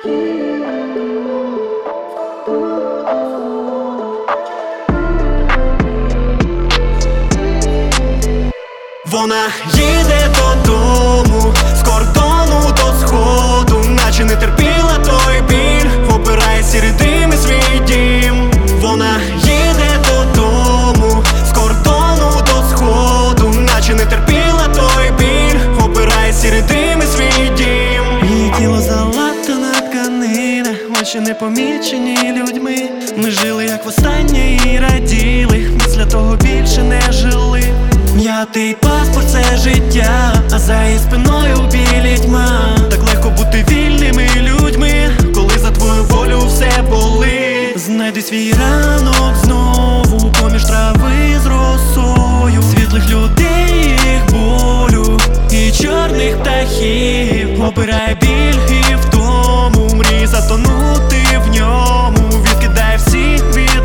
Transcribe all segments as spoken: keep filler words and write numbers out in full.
Вона їде додому, з кордону до сходу, наче не терпіла той біль, обирає сірі дими свій дім. Вона їде додому, з кордону до сходу, наче не терпіла той біль, обирає сірі дими свій дім. Її тіло залатана тканина, очі не помічені людьми. Ми жили як востаннє і раділи, після того більше не жили. М'ятий паспорт — це життя, а за її спиною білі тьма. Так легко бути вільними людьми, коли за твою волю все болить. Знайди свій ранок знову поміж трави з росою, світлих людей, їх болю і чорних птахів. Обирає біль і втому, мрій затонути в ньому. Відкидає всі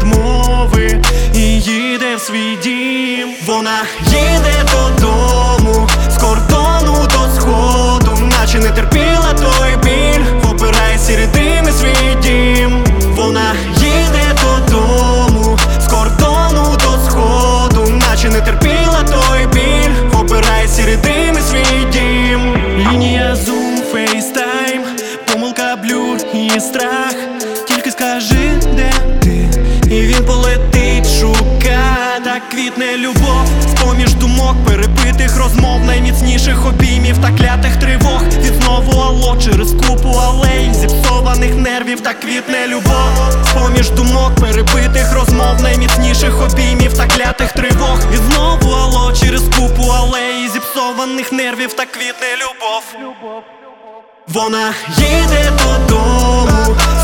відмови і їде в свій дім. Вона їде додому, з кордону до сходу, наче не терпіла той біль, обирає сірі дими свій дім. Вона їде додому, з кордону до сходу, наче не терпіла той біль, обирає сірі дими свій дім. Лінія зум, фейстайм, помилка, блюр і страх. Тільки скажи, де ти, і він полетить шукати. Так квітне любов з-поміж думок, перепитих розмов, найміцніших обіймів та клятих тривог. Від знову алло через купу алей, зіпсованих нервів. Так квітне любов з-поміж думок, перепитих розмов, найміцніших обіймів та клятих тривог. Від знову алло через купу алей, зіпсованих нервів. Так квітне любов. Вона їде додому,